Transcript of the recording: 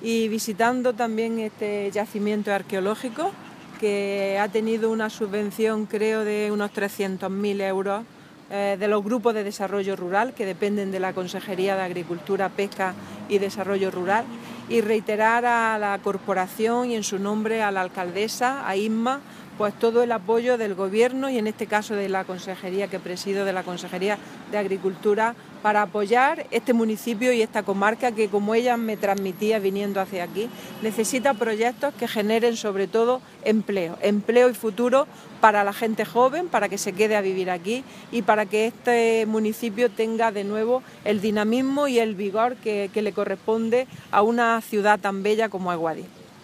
y visitando también este yacimiento arqueológico que ha tenido una subvención, creo, de unos 300.000 euros de los grupos de desarrollo rural que dependen de la Consejería de Agricultura, Pesca y Desarrollo Rural, y reiterar a la corporación y en su nombre a la alcaldesa, a Isma, pues todo el apoyo del Gobierno y en este caso de la Consejería que presido, de la Consejería de Agricultura, para apoyar este municipio y esta comarca que, como ella me transmitía viniendo hacia aquí, necesita proyectos que generen sobre todo empleo y futuro para la gente joven, para que se quede a vivir aquí y para que este municipio tenga de nuevo el dinamismo y el vigor que le corresponde a una ciudad tan bella como es Guadix.